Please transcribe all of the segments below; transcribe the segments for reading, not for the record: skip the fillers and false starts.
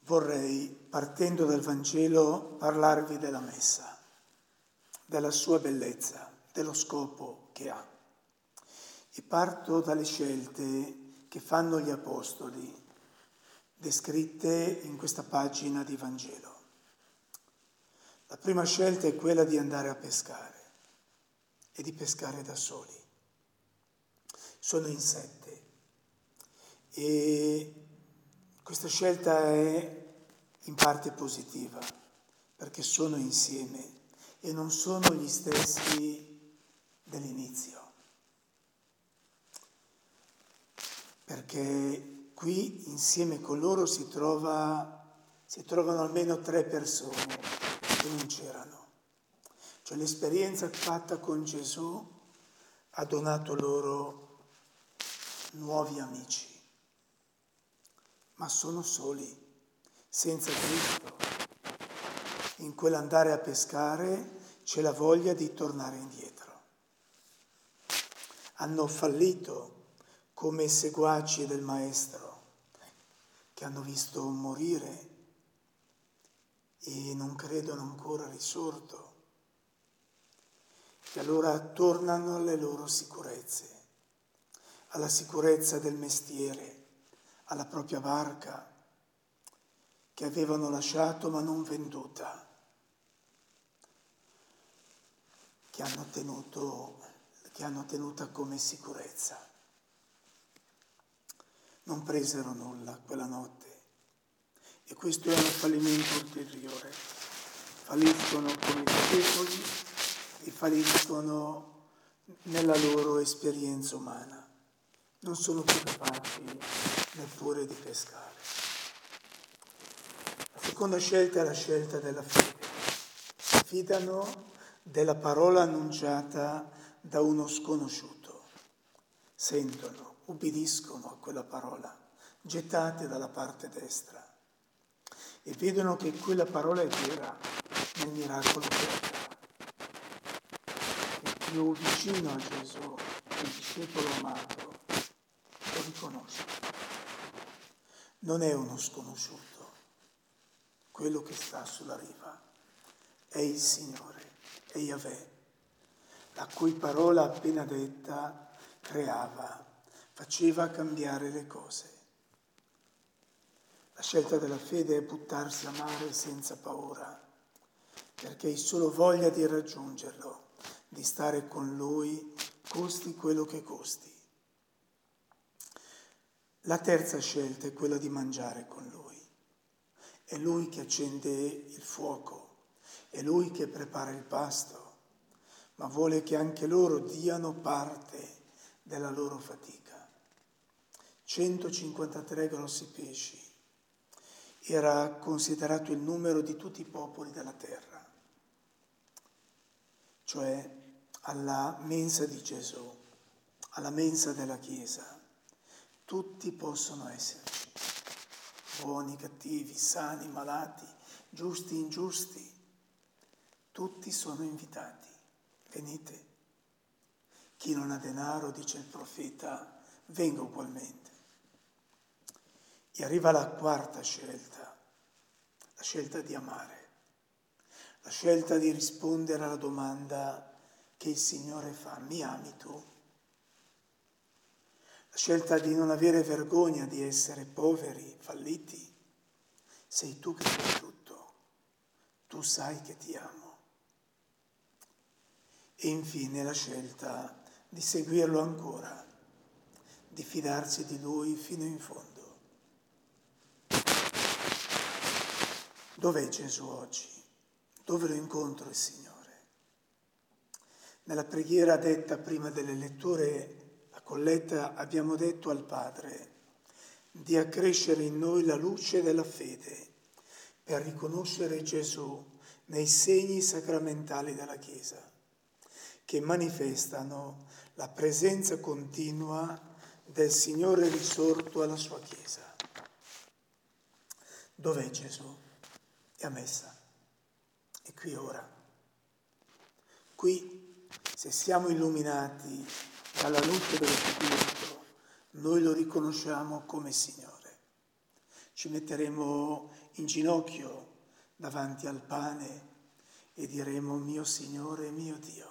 vorrei, partendo dal Vangelo, parlarvi della Messa, della sua bellezza, dello scopo che ha. E parto dalle scelte che fanno gli Apostoli, descritte in questa pagina di Vangelo. La prima scelta è quella di andare a pescare e di pescare da soli. Sono in 7 e questa scelta è in parte positiva perché sono insieme e non sono gli stessi dell'inizio. Perché qui insieme con loro si trovano almeno 3 persone che non c'erano. Cioè l'esperienza fatta con Gesù ha donato loro nuovi amici, ma sono soli, senza Cristo. In quell'andare a pescare c'è la voglia di tornare indietro. Hanno fallito come seguaci del Maestro, che hanno visto morire e non credono ancora risorto. E allora tornano alle loro sicurezze, alla sicurezza del mestiere, alla propria barca che avevano lasciato ma non venduta, che hanno tenuta come sicurezza. Non presero nulla quella notte e questo è un fallimento ulteriore. Falliscono come discepoli e falliscono nella loro esperienza umana. Non sono più capaci neppure di pescare. La seconda scelta è la scelta della fede. Si fidano della parola annunciata da uno sconosciuto. Sentono, ubbidiscono a quella parola, gettate dalla parte destra, e vedono che quella parola è vera nel miracolo che opera. Il più vicino a Gesù, il discepolo amato, lo riconosce. Non è uno sconosciuto, quello che sta sulla riva, è il Signore, è Yahweh, la cui parola appena detta creava, faceva cambiare le cose. La scelta della fede è buttarsi a mare senza paura, perché hai solo voglia di raggiungerlo, di stare con Lui, costi quello che costi. La terza scelta è quella di mangiare con Lui. È Lui che accende il fuoco, è Lui che prepara il pasto, ma vuole che anche loro diano parte della loro fatica. 153 grossi pesci era considerato il numero di tutti i popoli della terra, cioè alla mensa di Gesù, alla mensa della Chiesa. Tutti possono esserci, buoni, cattivi, sani, malati, giusti, ingiusti. Tutti sono invitati. Venite. Chi non ha denaro, dice il profeta, venga ugualmente. E arriva la quarta scelta, la scelta di amare, la scelta di rispondere alla domanda che il Signore fa: mi ami tu? La scelta di non avere vergogna di essere poveri, falliti. Sei tu che fai tutto, tu sai che ti amo. E infine la scelta di seguirlo ancora, di fidarsi di Lui fino in fondo. Dov'è Gesù oggi? Dove lo incontro il Signore? Nella preghiera detta prima delle letture a colletta abbiamo detto al Padre di accrescere in noi la luce della fede per riconoscere Gesù nei segni sacramentali della Chiesa, che manifestano la presenza continua del Signore risorto alla sua Chiesa. Dov'è Gesù? È a messa, è qui ora. Qui, se siamo illuminati dalla luce dello Spirito, noi lo riconosciamo come Signore. Ci metteremo in ginocchio davanti al pane e diremo: mio Signore e mio Dio.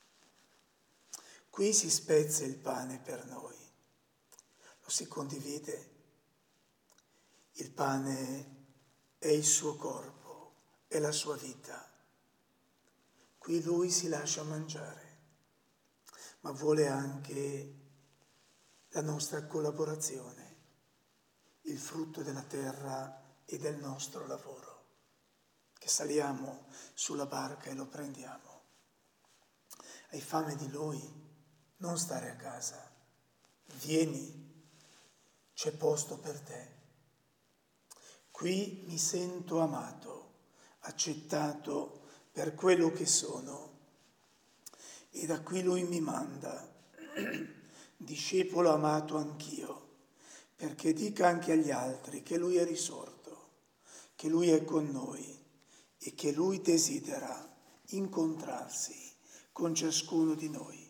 Qui si spezza il pane per noi, lo si condivide. Il pane è il suo corpo, è la sua vita. Qui lui si lascia mangiare, ma vuole anche la nostra collaborazione, il frutto della terra e del nostro lavoro, che saliamo sulla barca e lo prendiamo. Hai fame di lui? Non stare a casa, vieni, c'è posto per te. Qui mi sento amato, accettato per quello che sono, e da qui lui mi manda, discepolo amato anch'io, perché dica anche agli altri che lui è risorto, che lui è con noi e che lui desidera incontrarsi con ciascuno di noi.